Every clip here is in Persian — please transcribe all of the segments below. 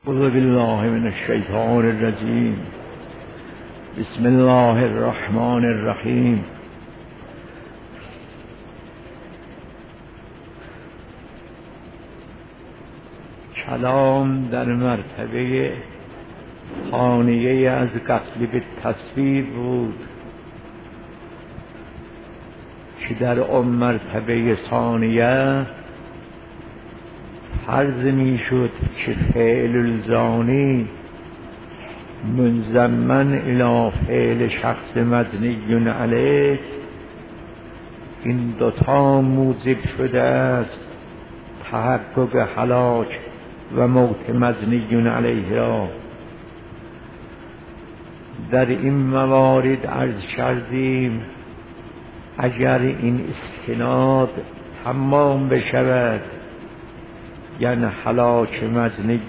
اعوذ بالله من الشیطان الرجیم. بسم الله الرحمن الرحیم. کلام در مرتبه ثانیه از قتل به تصویر بود که در آن مرتبه ثانیه فرض می شد که فعل الزانی منضمن الی فعل شخص مبنی علیه، این دوتا موجب شده است تحقق هلاک و موت مبنی علیه را. در این موارد عرض کردیم اگر این استناد تمام بشود، یعنی هلاک مبنی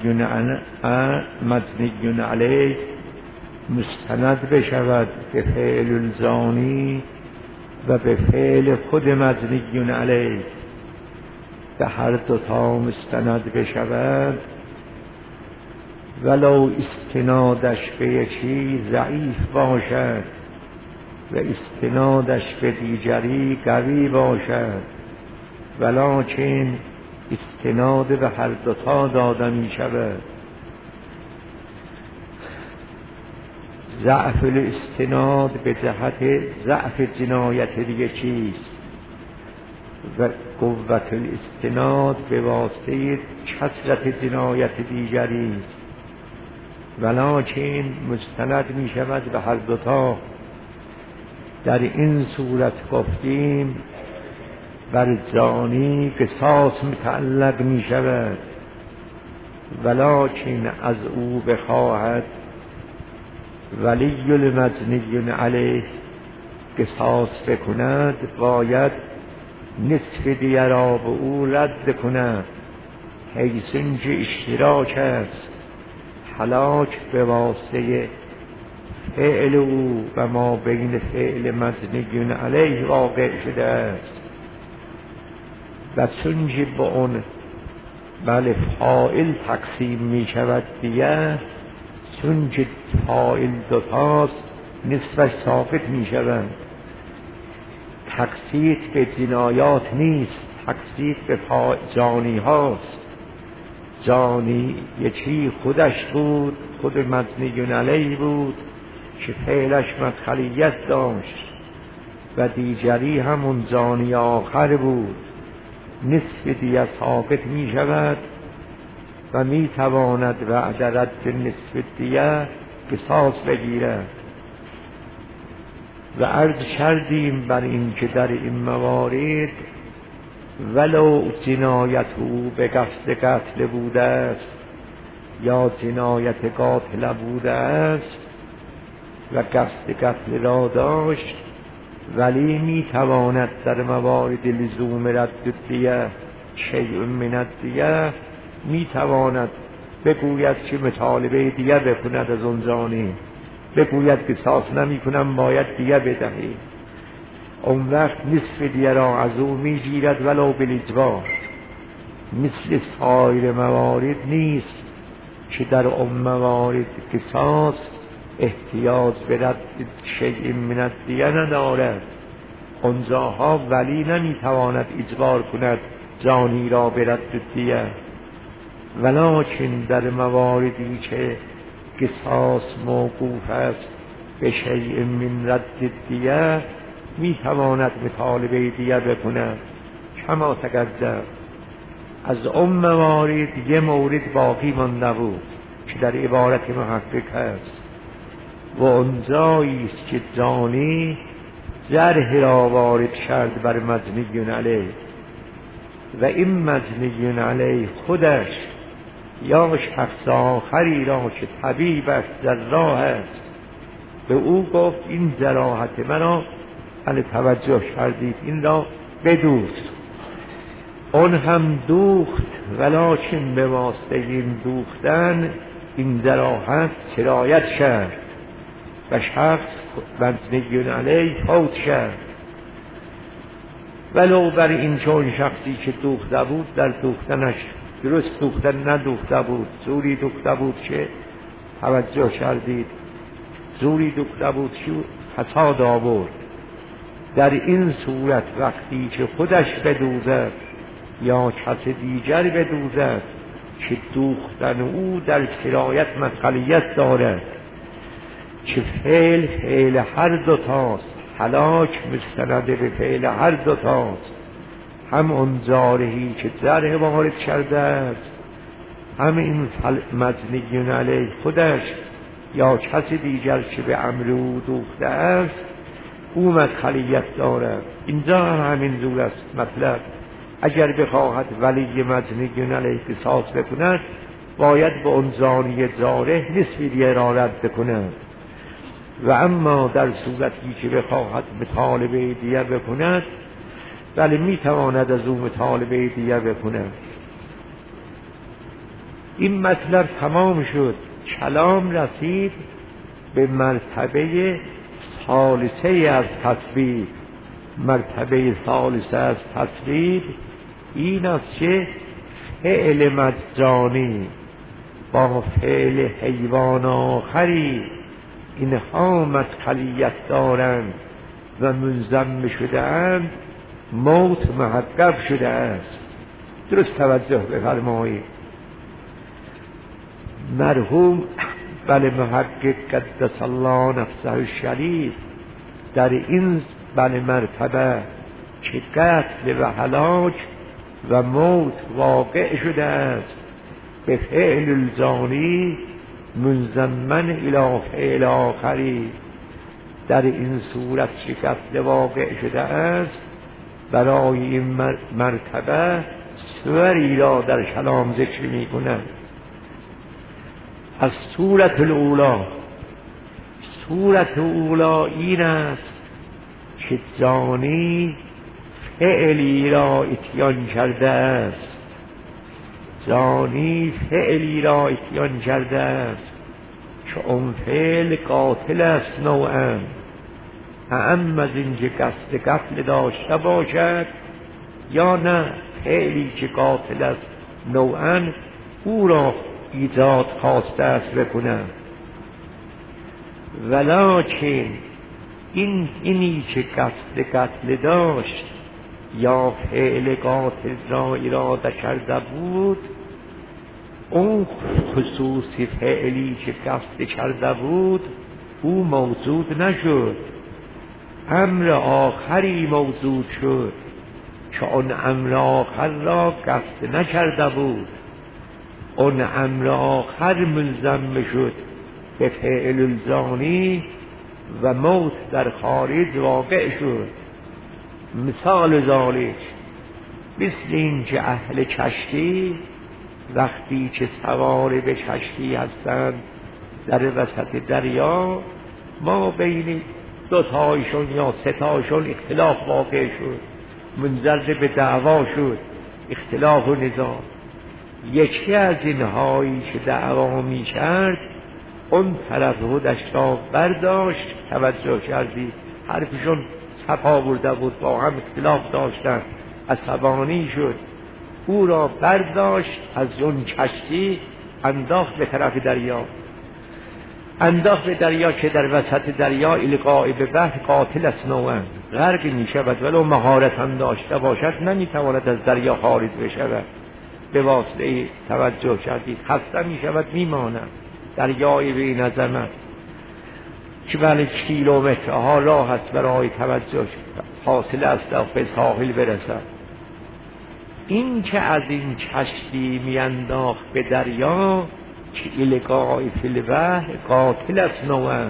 علیه مستند بشود به فعل الزانی و به فعل خود مبنی علیه، به هر دوتا مستند بشود، ولو استنادش به یکی ضعیف باشد و استنادش به دیگری قوی باشد، ولکن استناد به هر دوتا داده می شود. ضعف الاستناد به جهت ضعف جنایت دیگه چیست و قوت الاستناد به واسطه کثرت جنایت دیگری، ولکن مستند می شود به هر دوتا. در این صورت گفتیم بر زانی قصاص متعلق می شود، ولکن از او بخواهد ولی المبنی علیه قصاص بکند، باید نصف دیه را به او رد کند، حیث اینکه اشتراک است هلاک به واسطه فعل او و ما بین فعل مبنی علیه واقع شده است. و چونکه به اون فاعل تقسیم می شود دیگه، چونکه فاعل دوتاست نصفش ثابت می شود. تقسیط به جنایات نیست، تقسیط به جانی هاست. جانی یکی خودش بود، خود مبنی علیه بود که فعلش مدخلیت داشت و دیگری همون جانی آخر بود. نصف دیه ثابت می شود و می تواند بعد رد نصف دیه قصاص بگیرد. و عرض کردیم بر این که در این موارد ولو جنایت او به قصد قتل بوده است یا جنایت قاتل بوده است و قصد قتل را داشت، ولی می تواند در موارد لزوم رد دیه شیء من الدیه می تواند بگوید که مطالبه دیه بکند از اون زانی، بگوید قصاص نمی کنم باید دیه بدهی. اون وقت نصف دیه را از او می گیرد ولو بالاجبار. مثل سایر موارد نیست که در اون موارد قصاص احتیاج به رد شیء من الدیه ندارد. اونجاها ولی نمیتواند اجبار کند جانی را به رد دیه، ولکن در مواردی که قصاص موقوف است به شیء من رد دیه میتواند مطالبه دیه بکند. کما تقدم از اون موارد یه مورد باقی مانده بود که در عبارت محقق هست و اونجایی است که جانی جرح را وارد کرد بر مبنی علیه و این مبنی علیه خودش یا شخص آخری را که طبیب است جراح است به او گفت این جراحت مرا توجه کردید این را بدوست. اون هم دوخت، ولکن به واسطه این دوختن این جراحت سرایت کرد و شخص مبنی علیه فوت کرد. ولو بر این چون شخصی که دوخته بود در دوختنش درست دوخته ندوخته بود، زوری دوخته بود که توجه کردید، زوری دوخته بود که فساد آورد. در این صورت وقتی که خودش بدوزد یا کس دیگر بدوزد که دوختن او در کرایت مسئولیت دارد، که فعل هر دوتاست، هلاک مستند به فعل هر دوتاست، هم اون جارحی که جرح وارد کرده است، هم این مجنی علیه خودش یا کسی دیگر که به امر او دوخته است، او مسئولیت دارد. اینجا همین جور است مطلب. اگر بخواهد ولی مجنی علیه قصاص بکند، باید به اون زانی جارح نصف دیه را رد بکند، و اما در صورتی که بخواهد مطالبه دیه بکند، بله میتواند از او مطالبه دیه بکند. این مطلب تمام شد. کلام رسید به مرتبه ثالثه از تصویب. مرتبه ثالثه از تصویب این است که فعل مجانی با فعل حیوان آخری اینها مسئولیت دارند و منضم شده اند، موت محقق شده است. درست توجه بفرمایید. مرحوم بله محقق قدس الله نفسه الشریف در این بله مرتبه که قتل و هلاک و موت واقع شده است به فعل الزانی منضمن الی فعل آخری، در این صورت که قتل واقع شده است، برای این مرتبه سوری را در کلام ذکر می کنند. از صورت الاولا، صورت اولا این است که زانی فعلی را اتیان کرده است، زانی فعلی را اتیان کرده است که اون فعل قاتل است نوعا، اعم از این که قصد قتل داشته باشد یا نه فعلی که قاتل است نوعا او را ایجاد خواسته است بکنه. ولکن اینی که قصد قتل داشت یا فعل قاتل را اراده کرده بود، اون خصوصی فعلی که قصد کرده بود او موجود نشد، امر آخری موجود شد که اون امر آخر را قصد نکرده بود. اون امر آخر ملزم شد به فعل الزانی و موت در خارج واقع شد. مثال ذالک مثل این که اهل کشتی وقتی که سوار به کشتی هستند در وسط دریا، ما بین دوتایشون یا ستایشون اختلاف واقع شد، منجر به دعوا شد، اختلاف و نزاع. یکی از اینهایی که دعوا می کرد اون طرف خودش را برداشت، توجه کردی حرفشون صفا برده بود، با هم اختلاف داشتن، عصبانی شد، او را برداشت از اون کشتی انداخت به طرف دریا، انداخت به دریا که در وسط دریا القاء به بحر قاتل است نوعا، غرق می شود ولو مهارت هم داشته باشد نمی تواند از دریا خارج بشود. به واسطه توجه کردید خسته می شود، می ماند. دریای بین عظمت که بله کیلومترها راه است برای توجه حاصل است تا به ساحل برسد. این که از این کشتی می انداخت به دریا که القاء فی البحر قاتل است نوعا،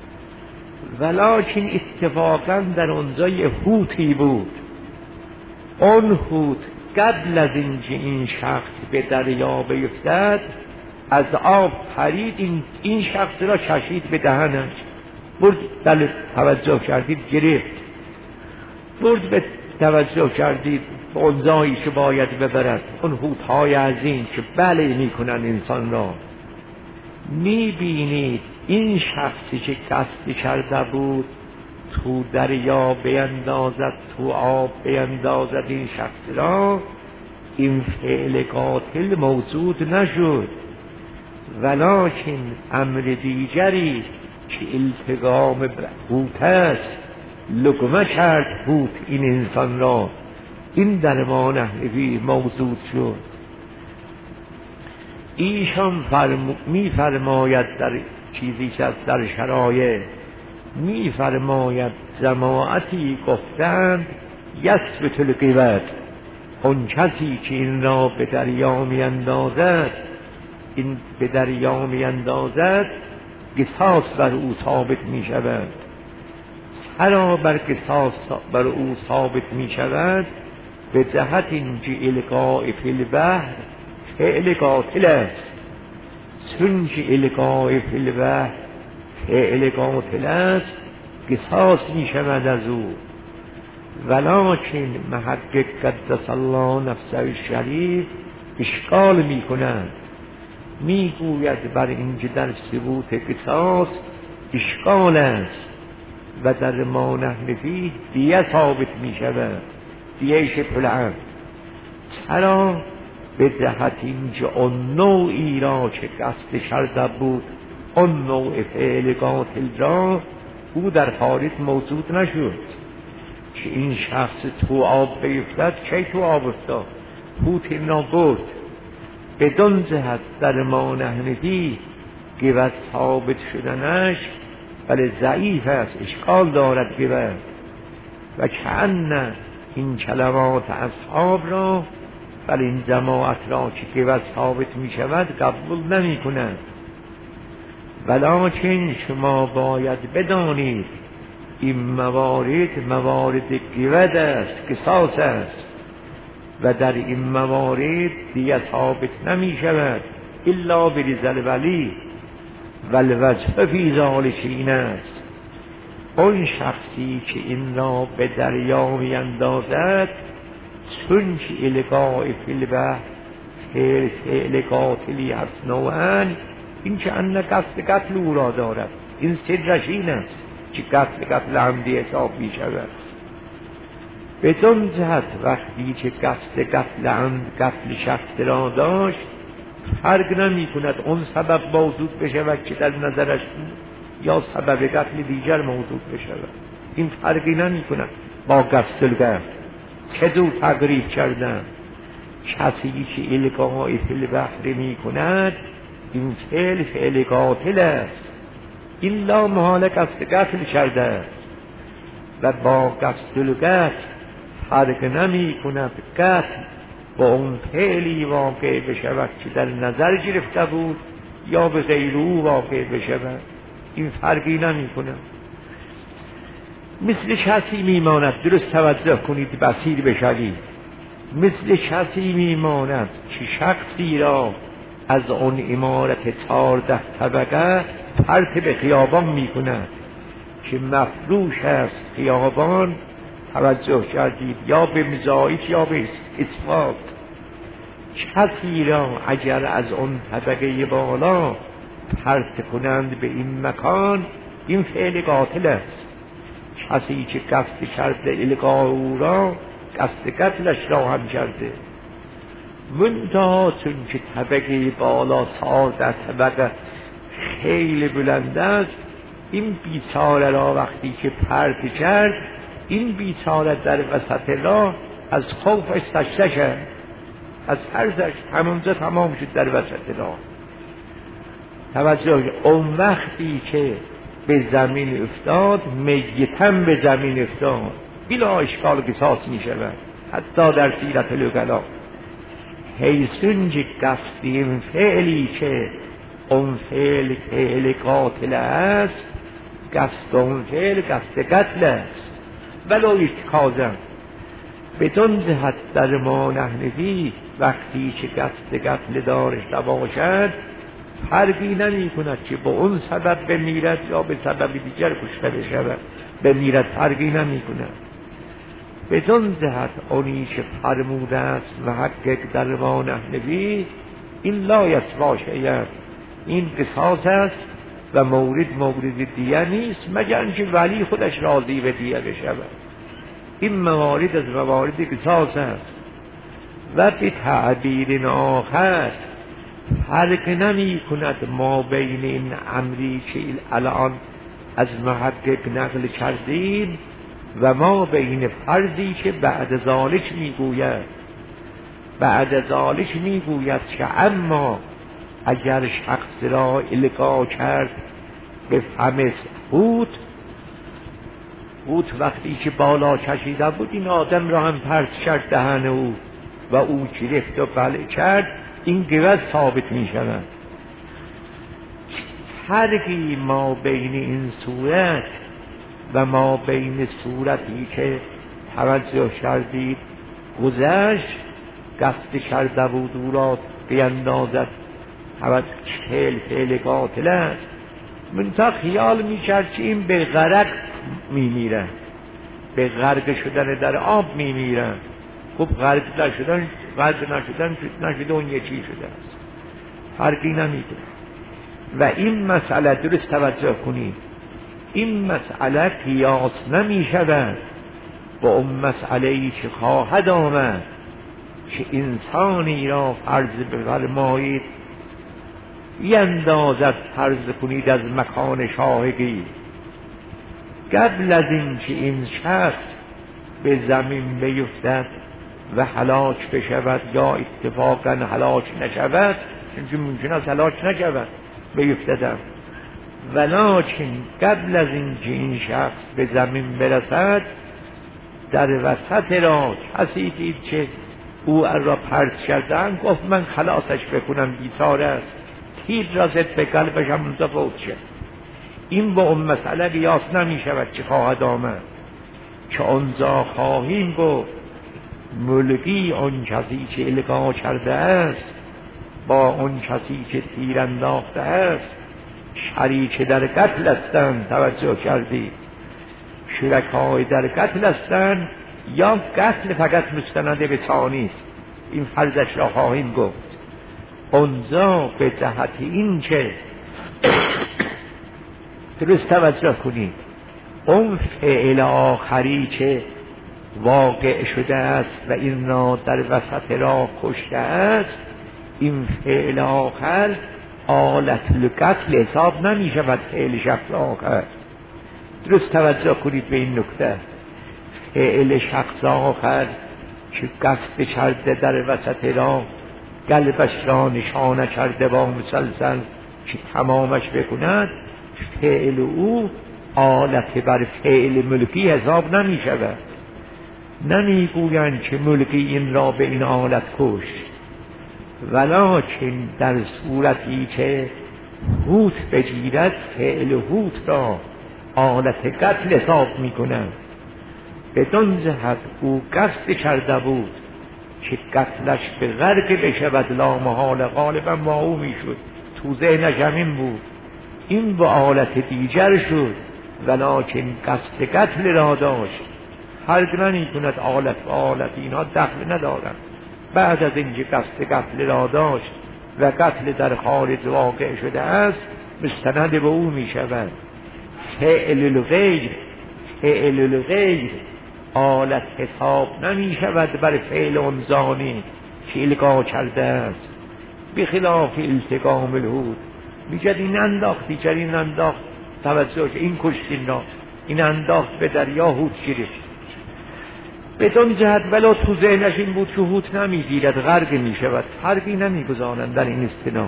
ولکن اتفاقا در اونجا یه حوتی بود. اون حوت قبل از اینکه این شخص به دریا بیفتد از آب پرید، این شخص را کشید به دهنش، برد بله توجه کردید گرفت، برد به توجه کردید به اون جایی که باید ببرد. اون حوت‌های عظیم که بله میکنن انسان را، میبینید این شخصی که قصد کرده بود تو دریا بیندازد، تو آب بیندازد این شخص را، این فعل قاتل موجود نشد، ولکن امر دیگری که التقام حوت است، لقمه کرد حوت این انسان را، این در ما نحوی موجود شد. ایشان می‌فرماید در چیزی که در شرایع می‌فرماید جماعتی گفتند یثبت القوة، اون کسی که این را به دریا می‌اندازد، این به دریا می‌اندازد قصاص بر او ثابت می‌شود. چرا بر قصاص بر او ثابت می‌شود؟ به جهت اینکه القاء فی البحر فعل قاتل است، چون که القاء فی البحر فعل قاتل است قصاص می‌شود از او. ولکن محقق قدس الله نفسه الشریف اشکال می‌کند، میگوید بر اینکه در ثبوت قصاص اشکال است و در ما نحن فیه دیه ثابت می‌شود، دیه شبه العمد. چرا؟ به جهت اینکه اون نوعی را که قصد کرده بود، اون نوع فعل قاتل را او در خارج موجود نشد که این شخص تو آب بیفتد. کی تو آب افتاد؟ حوت این را برد. بدون جهت در ما نحن فیه قوت ثابت شدنش ولی ضعیف است، اشکال دارد قوت. و کأن این کلمات اصحاب را ولی این جماعت را که قوت ثابت می شود قبول نمی کند. ولکن شما باید بدانید این موارد قوت است، قصاص است و در این موارد دیگه ثابت نمی شود الا برضا الولی. والوجه فی ذلک این است اون شخصی که این را به دریا می اندازد، چون که القاء فی البحر فعل قاتلی هست نوعا، این که ان قصد قتل او را دارد، این سرش این است که قتل عمدی حساب می شود. بدون جهت وقتی که قصد قتل عمد قتل شخص را داشت، فرق نمی کند اون سبب موجود بشود که در نظرش بود یا سبب قتل دیگر موجود بشود، این فرقی نمی کند. با قصد القتل که دو تقریب کردن، کسی که القاء فی البحر می کند این فعل قاتل است، این لا محال قصد قتل کرده است و با قصد القتل فرق نمی کند قتل با اون فعلی واقع بشود که در نظر گرفته بود یا به غیر او واقع بشود، این فرقی نمی کند. مثل کسی میماند، درست توجه کنید بصیر بشوید، مثل کسی میماند که شخصی را از اون عمارت 14 طبقه پرت به خیابان میکند که مفروش است خیابان، توجه کردید، یا به مزایک یا به اسفاق. کسی را اگر از اون طبقه بالا پرت کنند به این مکان، این فعل قاتل است. کسی که قصد کرده القاء او را، قصد قتلش را هم کرده. منتها چون که طبقه بالا 14 طبقه خیلی بلند است، این بیچاره را وقتی که پرت کرد، این بیچاره در وسط راه از خوفش سجده کرد، از ترسش همونجا تمام شد در وسط راه. توجه، اون وقتی که به زمین افتاد، میتم به زمین افتاد، بلا اشکال قصاص می شود. حتی در سیرت الوکلا حیثون که قصد این فعلی که اون فعل قاتل است، قصد اون فعل قصد قتل است ولو ارتکازم. بدون جهت در ما نحنفی وقتی که قصد قتل داشته باشد، فرقی نمی کند که با اون سبب بمیرد یا به سبب دیگر کشته بشود، بمیرد فرقی نمی کند. بدون جهت اونی که فرموده است محقق در ما نحنفی، این لا یسوا شیئا، این قصاص است و مورد دیه نیست مگر اینکه ولی خودش راضی به دیه بشود. این موارد از موارد قصاص است و به تعبیر آخر فرق نمی کند ما بین این امری که الان از محقق نقل کردیم و ما بین فرضی که بعد ذالک میگوید. بعد ذالک میگوید که اما اگر شخص را القا کرد به فم حوت وقتی که بالا کشیده بود این آدم را هم پرت کرد دهن او و او گرفت و بلع کرد، این گوز ثابت می شود. فرقی ما بین این صورت و ما بین صورتی که توجه کردید گذشت قصد کرده بود او را بیندازد فعل قاتل است. منتها خیال می کرد که این به غرق می میرن، به غرق شدن در آب می میرن. خب غرق نشده اون یکی شده است، فرقی نمیده. و این مسئله درست توجه کنید، این مسئله قیاس نمی شود با اون مسئله ای که خواهد آمد که انسانی را فرض بفرمایید بیندازد، فرض کنید از مکان شاهقی، قبل از این که این شخص به زمین بیفتد و هلاک بشود یا اتفاقا هلاک نشود، چون ممکن است هلاک نشود بیفتدم، ولکن قبل از این که این شخص به زمین برسد در وسط را کسی دید که او را پرت کردن، گفت من خلاصش بکنم بیچاره است، تیر را زد به قلبش هم اونجا فوت شد. این با اون مسئله قیاس نمی شود که خواهد آمد که اونجا خواهیم گفت ملکی اون کسی که القا کرده است با اون کسی که تیر انداخته است شریک در قتل هستند. توجه کردید؟ شرکای در قتل هستند یا قتل فقط مستند به ثانی است. این فرضش را خواهیم گفت. اونجا به جهت این که درست توجه کنید، اون فعل آخری که واقع شده است و این را در وسط راه کشته است، این فعل آخر آلت القتل حساب نمی شود. فعل شخص آخر، درست توجه کنید به این نکته، فعل شخص آخر که قصد کرده در وسط راه قلبش را نشانه کرده با مسلسل که تمامش بکند، فعل او آلت بر فعل ملکی حساب نمی شود. نمی گویند که ملکی این را به این آلت کشت، ولکن در صورتی که هوت بگیرد فعل هوت را آلت قتل حساب می کنند. بدون جهت او قصد کرده بود که قتلش به غرق بشود، لا محال غالبا با او می شد، تو ذهنش همین بود. این به آلت دیگر شد ولکن قصد قتل را داشت. فرق نمی کند آلت و آلت، اینها دخل ندارند. بعد از اینکه قصد قتل را داشت و قتل در خارج واقع شده است مستند به او می شود. فعل الغیر آلت حساب نمی شود بر فعل انزانی که القا کرده است، بخلاف التقام الهود. میگه این انداخت، دیگر این انداخت، توجه این کشتین را، این انداخت به دریا، هود گرفت. بدون جهت ولی تو ذهنش این بود که هود نمیگیرد، غرق می شود. فرقی نمی گذارند در این استناد.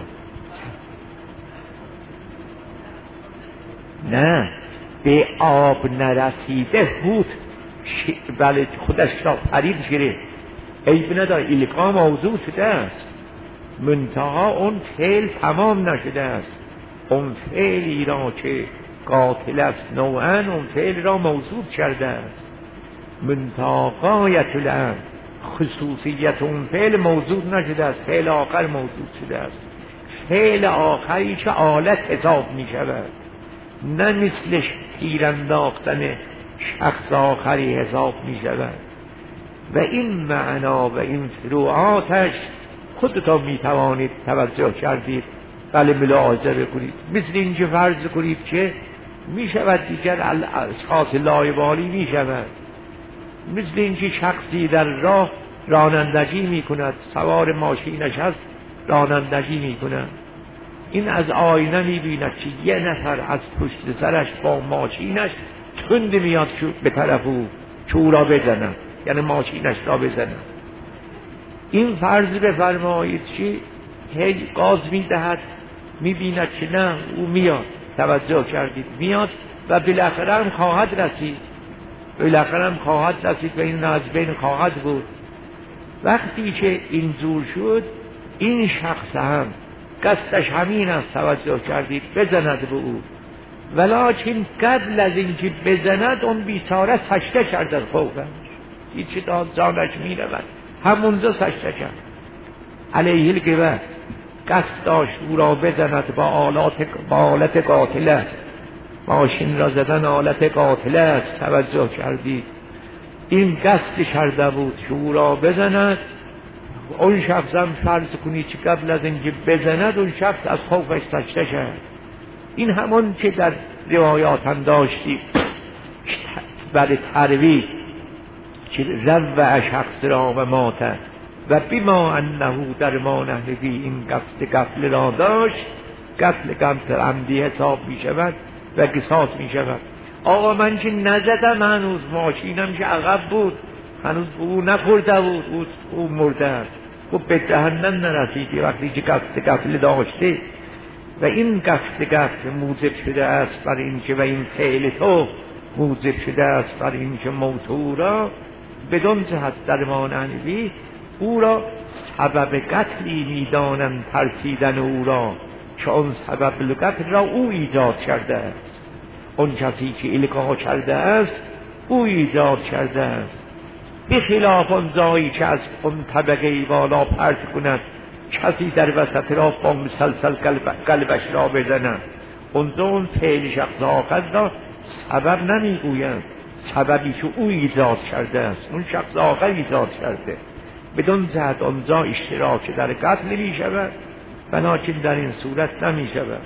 نه، به آب نرسیده هود بله خودش را پرید گرفت، عیب نداره، القا موضوع شده است، منتها اون فعل تمام نشده است. اون فعلی را که قاتل است نوعا اون فعل را موضوع کرده است، منتها غایت الامر خصوصیت اون فعل موضوع نشده است، فعل آخر موضوع شده است. فعل آخری که آلت حساب می شود، نه مثلش تیر انداختن شخص آخری حساب می شود. و این معنا و این فروعاتش خودتان می توانید توجه کردید، بله ملاحظه بکنید. مثل اینکه فرض کنید که می شود دیگر اشخاص لایبالی می شود، مثل اینکه شخصی در راه رانندگی می کند، سوار ماشینش هست رانندگی می کند. این از آینه می بیند که یه نفر از پشت سرش با ماشینش تند میاد به طرف او که او را بزند، یعنی ماشینش را بزند. این فرض بفرمایید که هی گاز می دهد، می بیند که نه او میاد، توجه کردید میاد و بالاخره هم خواهد رسید، بالاخره هم خواهد رسید و این از بین خواهد بود. وقتی که این جور شد، این شخص هم قصدش همین است، توجه کردید، بزند به او، ولکن قبل از اینکه بزند اون بیچاره سجده کرد از خوفش، هیچی داد جانش می رود، همونجا سجده کرد. علیه القبه قصد داشت او را بزند با آلت قاتله، ماشین را زدن آلت قاتله است، توجه کردید. این قصد کرده بود که او را بزند. اون شخص هم فرض کنید که قبل از اینکه بزند اون شخص از خوفش سجده کرد. این همون که در روایات هم داشتیم برای ترویج که روع شخص را و ماته و بما انه در ما نهوی، این قصد قتل را داشت، قتل عمدی حساب می شود و قصاص می شود. آقا من که نزدم، هنوز ماشینم که عقب بود، هنوز او نخورده بود، او مرده است، او به جهنم نرسیدی وقتی که قصد قتل داشته. و این قصد قتل موجب شده است بر این که، و این فعل تو موجب شده است بر این که موت را بدون جهت در ما نهوی، او را سبب قتلی میدانند ترسیدن او را، که اون سبب قتل را او ایجاد کرده است. اون کسی که القا کرده است او ایجاد کرده است، بخلاف اون جایی که از اون طبقه بالا پرت کند، کسی در وسط را با مسلسل قلبش را بزند، اونجا اون فعل شخص آخر را سبب نمیگویند، سببی که او ایجاد کرده است، اون شخص آخر ایجاد کرده. بدون جهت اونجا اشتراک در قتل می شود، بلکه در این صورت نمی شود.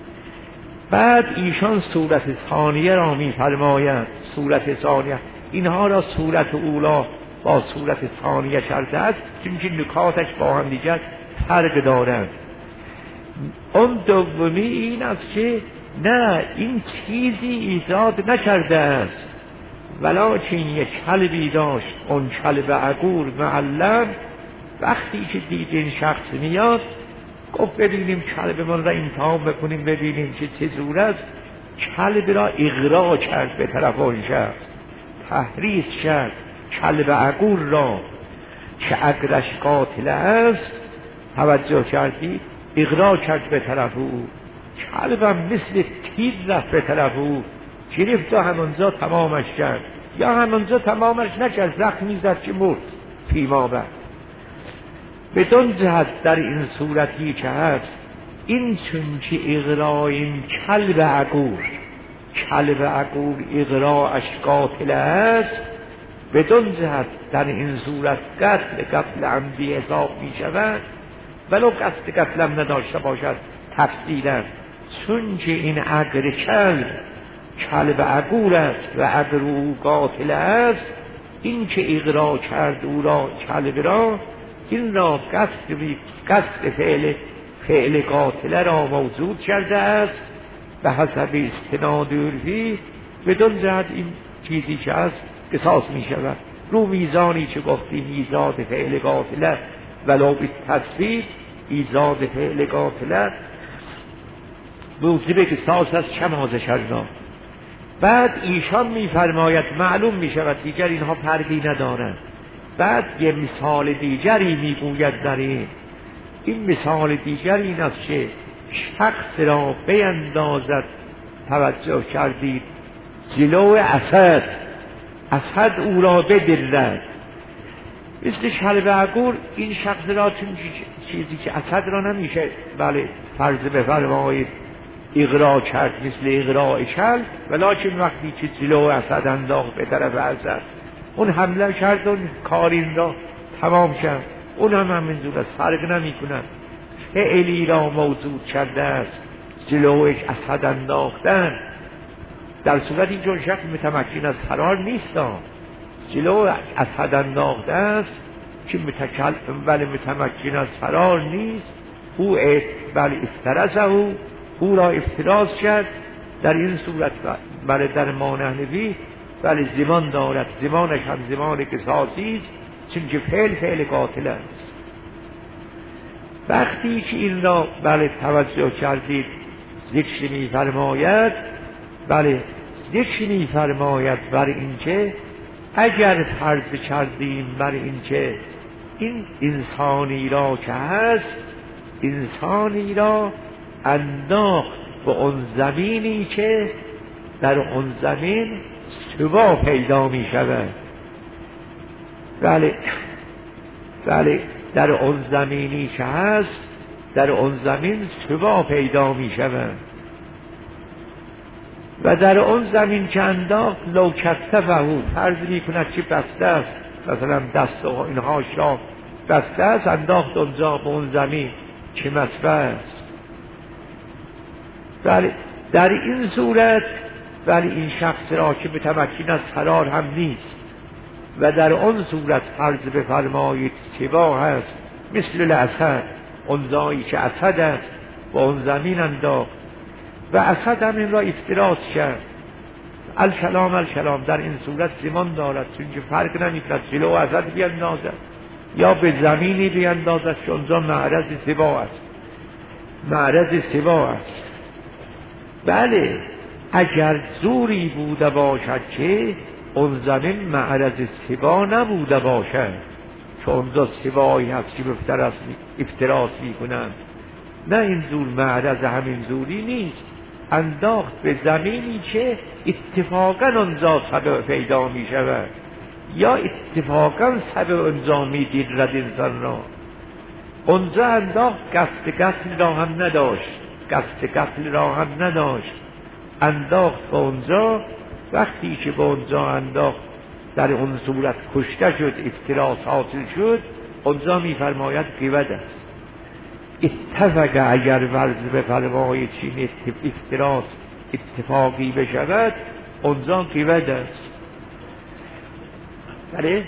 بعد ایشان صورت ثانیه را می فرماید. صورت ثانیه اینها را صورت اولا با صورت ثانیه کرده است، چون نکاتش با هم دیگر فرق دارند. اون دومی این است که نه، این چیزی ایجاد نکرده است، ولکن یک کلبی داشت، اون کلب عقور معلم. وقتی که دید این شخص میاد، گفت ببینیم کلبمان را امتحان بکنیم ببینیم که چه جور است. کلب را اغراق کرد به طرف اون شخص، تحریض کرد کلب عقور را که عقرش قاتله است، توجه کردید، اغراق کرد به طرف او. کلبم مثل تیر رفت به طرف او، گرفت و همونجا تمامش کرد، یا همونجا تمامش نکرد، زخمی زد که مرد فیما بعد. بدون جهت در این صورتی که هست، این چون که اغراء این کلب عقور اغراءش قاتل است، بدون جهت در این صورت قتل عمدی حساب می شود، ولو قصد قتلم نداشته باشد تفصیلا، چون که این عقر کلب عقور است و عقر او قاتل است، این که اغراء کرد او را کلب را، این را قصد فعل قاتله را موجود کرده است به حسب استناد عرفی. بدون جهت این چیزی که است قصاص می شود. رو میزانی که گفتیم ایجاد فعل قاتله ولو به تصویب، ایجاد فعل قاتله موجب قصاص است کما ذکرنا. بعد ایشان میفرماید معلوم می شود دیگر اینها فرقی ندارند. بعد یه مثال دیگری میگوید در این مثال دیگر این است که شخص را بیندازد، توجه کردید، جلو اسد او را بدرد، مثل کلب عقور. این شخص را چون چیزی که اسد را نمیشه بله فرض بفرمایید اغراء کرد مثل اغراء کلب، ولکن وقتی که جلو اسد انداخت به طرف اسد، اون حمله کرد، اون کارین را تمام کرد، اون هم همینجور است، فرق نمی کند. فعلی را موجود کرده است، جلوش اسد انداختن، در صورتی که اون شخص متمکن از فرار نیست، جلو اسد انداخته است، که ولی متمکن از فرار نیست، او بله افترسه او را افتراس کرد. در این صورت بله در مانحنفی بله زمان دارد، زمانش هم زمان قصاصی است، چون که فعل قاتل است. وقتی که این را بله توجه کردید، ذکر می‌فرماید بله ذکر می‌فرماید بر اینکه اگر فرض کردیم بر اینکه این انسانی را که هست، انسانی را انداخت به اون زمینی که در اون زمین سوا پیدا می شود. بله در اون زمینی که هست، در اون زمین سوا پیدا می شود و در اون زمین که انداخت لو کتفه، فرض می کند که بسته است، مثلا دست و اینهاش را بسته است، انداخت اونجا به اون زمین که مسبه است. بله در این صورت بله این شخص را که متمکن از فرار هم نیست و در اون صورت فرض بفرمایید سوا هست، مثل الاسد، اون جایی که اسد است با اون زمین انداخت و اسد هم این را افتراس کرد. الکلام در این صورت زمان دارد، چون که فرق نمی‌کند جلو اسد بیندازد یا به زمینی بیندازد که اونجا معرض سوا است. بله اگر زوری بوده باشد که اون زمین معرض سوا نبوده باشد، که اونجا سوایی هست که افتراس میکنند، نه این زور معرض همین زوری نیست، انداخت به زمینی که اتفاقا اونجا سبب پیدا می شود یا اتفاقا سبب اونجا می گیرد انسان را. اونجا انداخت، قصد قتل را هم نداشت، انداخت به اونجا. وقتی که به اونجا انداخت در اون صورت کشته شد، افتراس حاصل شد، اونجا می‌فرماید قیود است. اتفق اگر ورز بفرمایید چین افتراس اتفاقی بشود، اونجا قیود است. بله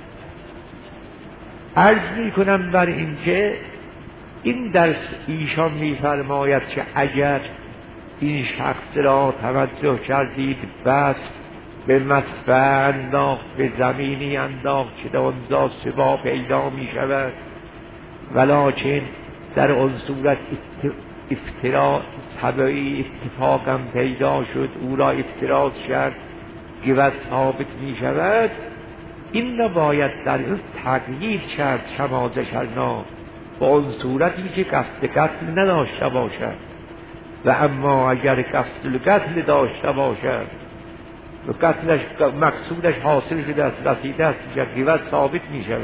عرض می‌کنم بر این که این درس ایشان می‌فرماید که اگر این شخص را توجه کردید بس به مسبه انداخت، به زمینی انداخت که در اونجا سوا پیدا می شود، ولکن در اون صورت افتراس طبعی اتفاقا پیدا شد، او را افتراس کرد، قیود ثابت می شود. این را باید در این تقیید کرد کما ذکرنا، با اون صورتی که قصد قتل نداشته باشد. و اما اگر قصد قتل داشته باشد و قتلش مقصودش حاصل شده است، رسیده است، که قیود ثابت می شود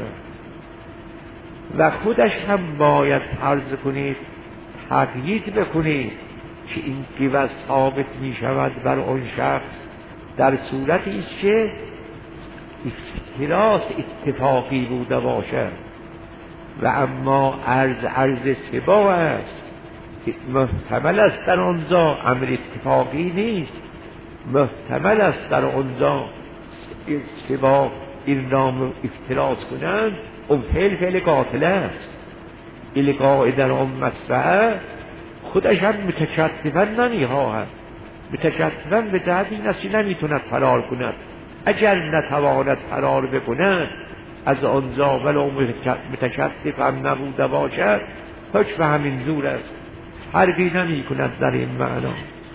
و خودش هم باید فرض کنید، تقیید بکنید که این قیود ثابت می شود بر اون شخص در صورتی است که افتراس اتفاقی بوده باشد و اما عرض سبا است، محتمل است در آنجا امر اتفاقی نیست، محتمل است در آنجا سبا این نام افتراس کنند، اون فعل قاتل است. القاء در اون مسبه خودش هم متکتفا نمیخواهد، متکتفا به جهت این است که نمیتوند فرار کند. اگر نتواند فرار بکند از آنجا ولو متکتف هم نبوده باشد، حکم به همین زور است، فرقی نمی کند در این معنا.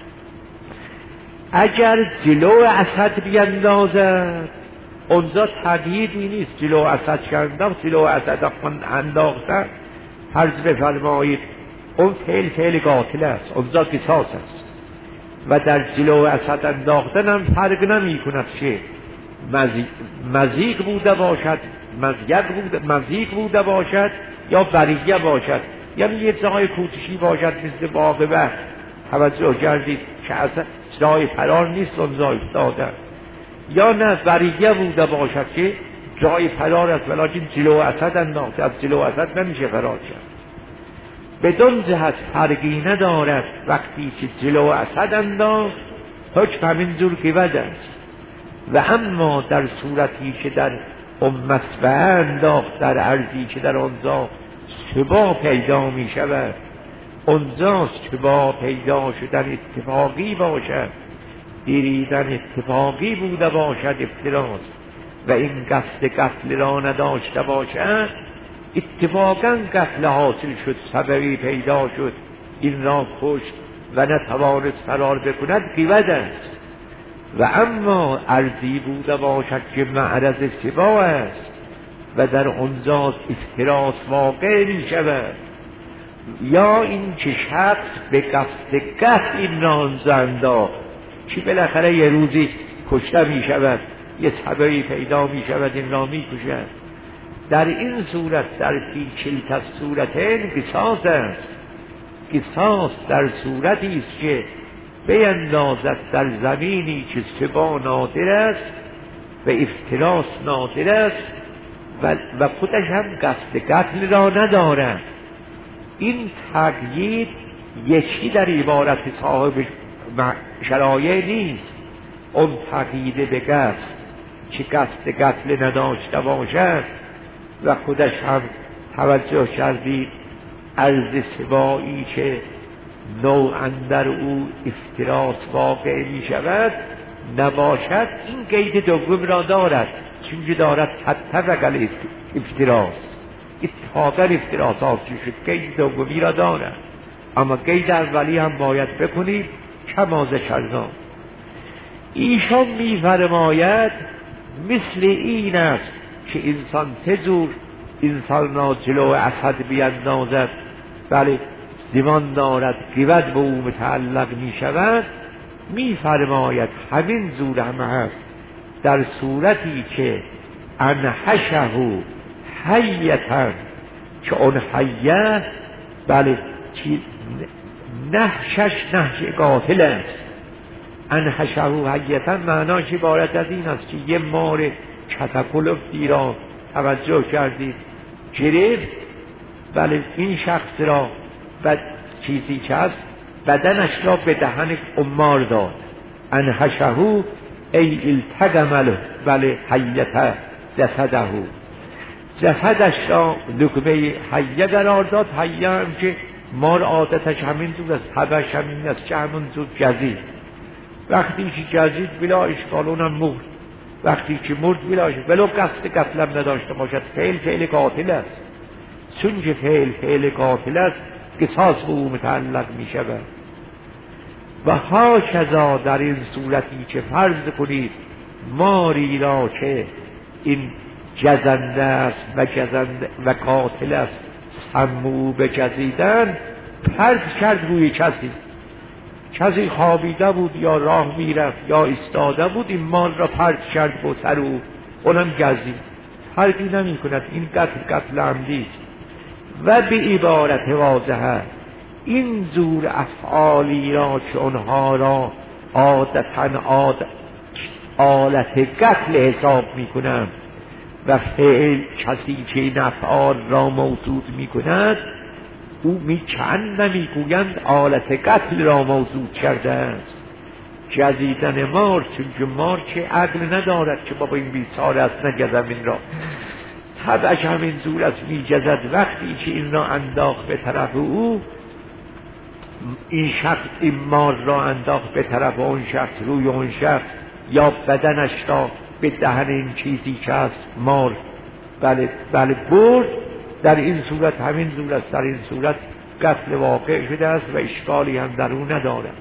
اگر جلو اسد بیندازد، اونجا تقییدی نیست، جلو اسد کردن، جلو اسد انداختن، فرض بفرمایید اون فعل قاتل است، اونجا قصاص است و در جلو اسد انداختن هم فرق نمی کند که مزیق بوده باشد، مزیق بوده باشد یا بریه باشد، یعنی یه جای کوتشی باشد مثل واقعه. توجه کردید که اصلا جای فرار نیست اونجا افتاده، یا نه بریه بوده باشد که جای فرار است ولیکن جلو اسد انداخته، از جلو اسد نمیشه فرار کرد. بدون جهت فرقی ندارد، وقتی که جلو اسد انداخت حکم همین جور قیود است. و اما در صورتی که در مسبه انداخت در ارضی که در آنجا سبا پیدا می شود. آنجاست که با پیدا شدن اتفاقی باشد، دیریدن اتفاقی بوده باشد افتراست. و این قصد قتل را نداشته باشد، اتفاقا قتل حاصل شد، سببی پیدا شد، این را کشت و نتوانست فرار بکند، قیود است. و اما ارضی بوده باشد که معرض سبا است و در آنجا افتراس واقع می شود، یا این که شخص به قصد قتل این را انداخت، که بالاخره یه روزی کشته می شود، یه سببی پیدا می شود، این را می کشد. در این صورت، در کلتا الصورتین قصاص است. قصاص در صورتی است که بیندازد در زمینی که سبا نادر است و افتراس نادر است و خودش هم قصد قتل را ندارد. این تقیید یکی در عبارت صاحب شرایع نیست. اون تقیید به قصد که قصد قتل نداشته باشد و خودش هم توجه کردید عرض سبایی که نوعا در او افتراس واقع می شود نباشد، این قید دوم را دارد، چون دارد تطبق افتراس، اتفاقا افتراس حاصل شد، قید دومی را دارد. اما قید اولی هم باید بکنید کما ذکرنا. ایشان می فرماید مثل این است که انسان تزور انسان را جلو اسد بیندازد، بله دیوان دارد، قیود به او متعلق می شود. می فرماید همین زور هم هست در صورتی که انحشه حیتا، که اون حیه بله نحشش نحش قاتل است. انحشه حیتا معناش عبارت از این است که یه مار کتکلفتی را توجه کردید گرفت، بله این شخص را و چیزی که هست بدنش را به دهن مار داد. انحشه ای التقم بله حیته جسده، جسدش را لقمه حیه قرار داد. حیه هم که مار عادتش همین زود است، حبش همین است که همون زود جزید. وقتی که جزید بلا اشکال اونم مرد، وقتی که مرد بلا اشکال، ولو قصد قتلم نداشته باشد، فعل قاتل است. چون که فعل قاتل است قصاص به او متعلق می شود. و هاکذا در این صورتی که فرض کنید ماری را که این جزنده است و قاتل است، سمو به جزیدن پرد کرد روی کسی خوابیده بود یا راه میرفت یا ایستاده بود، این مال را پرد کرد با سر او، اونم جزید. فرقی نمی کند، این قتل عمدی است. و به عبارت واضحه این زور افعالی را که اونها را عادتا آلت قتل حساب می کنند و فعل کسی که این افعال را موجود می کند او نمی گویند آلت قتل را موجود کرده است. جزیدن مار، چون مار که عقل ندارد که بابا این بیچاره است نگزم این را، طبعش همین زور است میجزد. وقتی که این را انداخت به طرف او، این شخص این مار را انداخت به طرف اون شخص، روی اون شخص، یا بدنش را به دهن این چیزی که هست مار بله برد، در این صورت همین زور است، در این صورت قتل واقع شده است و اشکالی هم در او ندارد.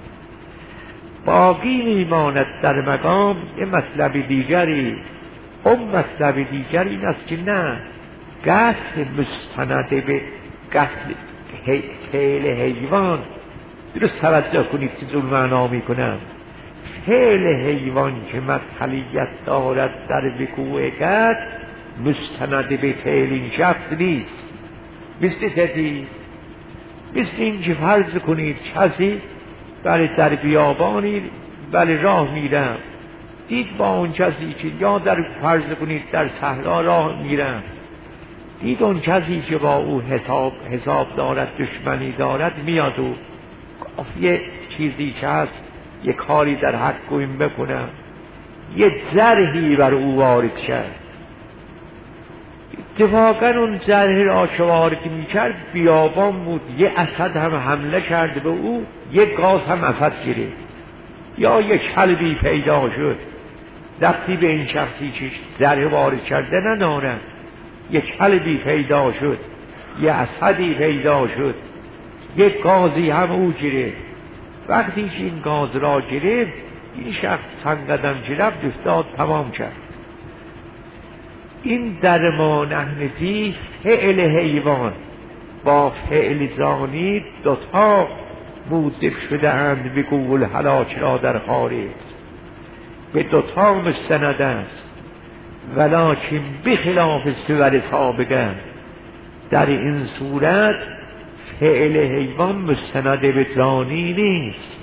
باقی میماند در مقام یه مطلب دیگری. اون مطلب دیگر این است که نه، قتل مستند به قتل فعل حیوان، درست توجه کنید که ظلم معنا میکنم. فعل حیوان که مدخلیت دارد در وقوع قتل مستند به فعل این شخص نیست. مثل این که فرض کنید کسی در بیابانی راه میرم، دید با اون کسی که یا در فرض کنید در صحرا راه میرم، دید اون کسی که با او حساب دارد، دشمنی دارد، میاد و یه چیزی که هست یه کاری در حق این بکنم، یه جرحی بر او وارد شد، اتفاقا اون زره را شوار که میکرد بیابان بود، یه اسد هم حمله کرد به او، یه گاز هم اسد گرفت، یا یک کلبی پیدا شد ربطی به این شخصی که زره وارد کرده ندارد، یک کلبی پیدا شد، یه اسدی پیدا شد، یک گازی هم او گرفت. وقتی که این گاز را گرفت، این شخص چند قدم که رفت افتاد، تمام کرد. این در ما نحن فیه فعل حیوان با فعل زانی دوتا موجب شده اند به قول هلاک را در خارج، به دوتا مستند است، ولکن بخلاف صور سابقه در این صورت فعل حیوان مستند به زانی نیست.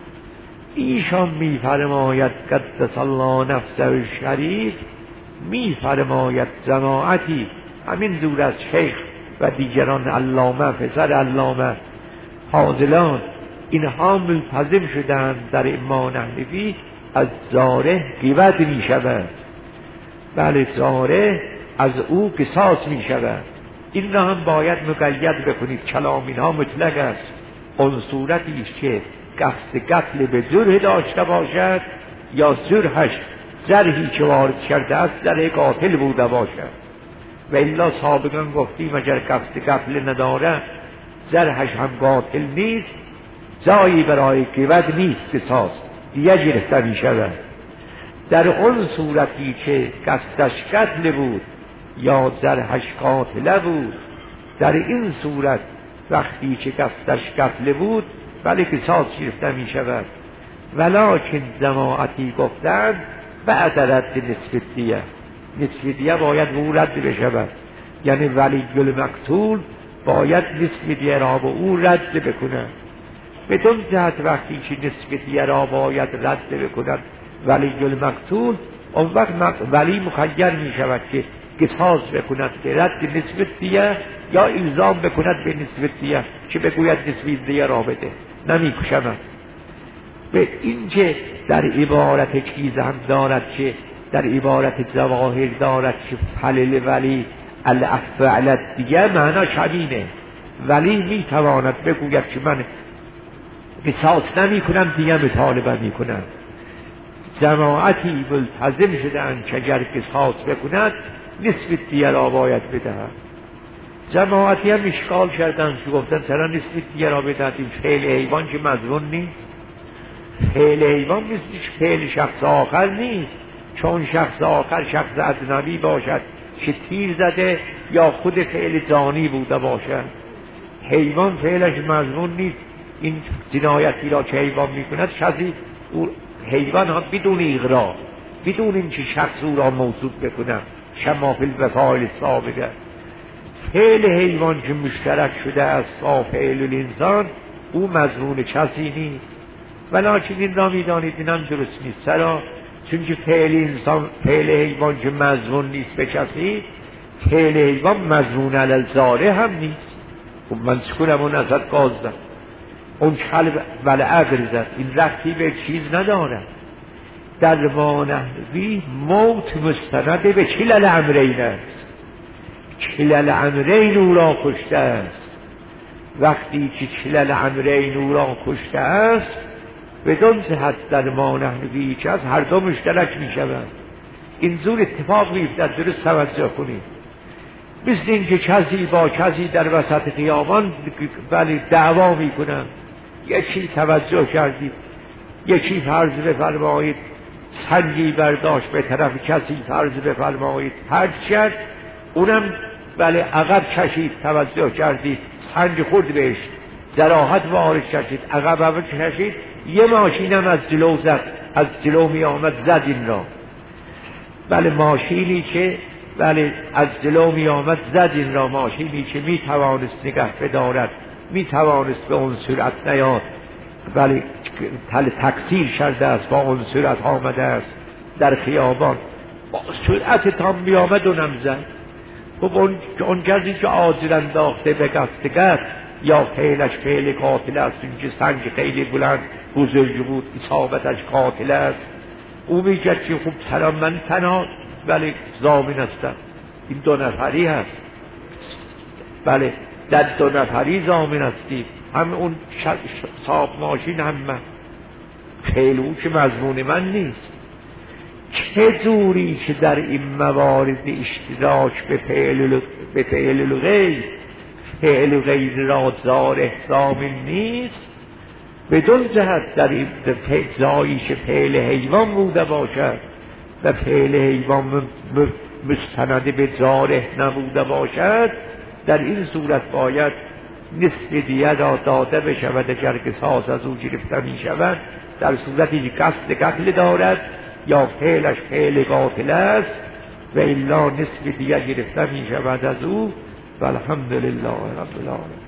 ایشان می‌فرماید قدس الله نفسه الشریف، می‌فرماید جماعتی همین دور از شیخ و دیگران علامه پسر علامه فاضلان، اینها ملتزم شدند در ما نحن فیه از زاره غیبت می شود، بله زاره از او قصاص می شود. این را هم باید مقید بکنید، کلام اینها مطلق است. اون صورتی است که قصد قتل به جرح داشته باشد یا جرحش جرحی که وارد کرده است در قاتل بوده باشد، و الا سابقا گفتیم اگر قصد قتل نداره جرحش هم قاتل نیست، جایی برای غیبت نیست، قصاص دیگه گرفته می شود. در اون صورتی که قصدش قتل بود یا جرحش قاتل بود، در این صورت وقتی که قصدش قتل بود بله قصاص گرفته می شود. ولکن جماعتی گفتند بعد رد نصف دیه، نصف دیه باید او رد بشود، یعنی ولی المقتول باید نصف دیه را به او رد بکنند. بدون جهت وقتی که نصف دیه را باید رد بکنند ولی المقتول، اون وقت ولی مخیر می شود که قصاص بکند که رد نصف دیه یا الزام بکند به نصف دیه که بگوید نصف دیه را بده، نمی کشمد. به این که در عبارت چیز هم دارد که در عبارت جواهر دارد که فلل ولی الافعلت دیگه معنا شبینه، ولی می تواند بگوید که من قصاص نمی کنم دیگه مطالبه می کنم. جماعتی ملتزم شدند که اگر قصاص بکند نصف دیه را باید بدهد. جماعتی هم اشکال کردند که گفتن چرا نصف دیه را بدهد، این فعل حیوان که مضمون نیست، فعل حیوان مثل فعل شخص آخر نیست، چون شخص آخر شخص اجنبی باشد که تیر زده یا خود فعل جانی بوده باشد، حیوان فعلش مضمون نیست. این جنایتی را که حیوان میکند شخصی او حیوان ها بدون اغراق، بدون اینکه شخص او را موصوف بکنه، شما فی الوسائل سابقه. فعل حیوان که مشترک شده است با فعل الانسان او مضمون کسی نیست، ولکن این را میدانید این هم درست نیست. چرا؟ چون که فعل حیوان که مضمون نیست به کسی، فعل حیوان مضمون علی زاره هم نیست. خب من سکونم اون ازت گاز دم، اون کلب ولعقل زد، این رفتی به چیز ندارد. در ما نحن فیه موت مستند به کلل امرین است، کلل امرین او را کشته است. وقتی که کلل امرین او را کشته است بدون صحت در ما نحن فیه که از هر دو مشترک می شود. این زور اتفاق میفتد، درست توجه کنید. مثل این که کسی با کسی در وسط خیابان ولی دعوا می کنند، یکی توجه کردید، یکی فرض بفرمایید سنگی برداشت به طرف کسی فرض بفرمایید پرت کرد، اونم بله عقب کشید، توجه کردید سنگ خورد بهش، جراحت وارد کشید، عقب کشید، یه ماشینم از جلو زد، از جلو می آمد زد این را، بله ماشینی که بله از جلو می آمد زد این را، ماشینی که می توانست نگه بدارد، می توانست به اون سرعت نیاد، بله تکثیر شده است، با اون سرعت آمده است در خیابان، با سرعت تام می آمد اونم زد. خب اون کسی که آجر انداخته به قصد یا فعلش فعل قاتل است، این که سنگ خیلی بلند بزرگ بود اصابتش قاتل است، او میگه که خب سلام من تنها ولی ضامن هستم، این دو نفری هست. بله در دو نفری ضامن هستیم، هم اون صاحب ماشین هم من. خیلی که مضمون من نیست. چه جوری که در این موارد اشتراک به فعل الغیر، فعل غیر را زار احرام نیست، بدون جهت در این جایی که فعل حیوان بوده باشد و فعل حیوان مستند به زاره نبوده باشد، در این صورت باید نصف دیه را داده بشود اگر قصاص از او گرفته می شود، در صورتی که قصد قتل دارد یا فعلش فعل قاتل است و الا نصف دیه گرفته می شود از او. والحمدلله رب العالمین.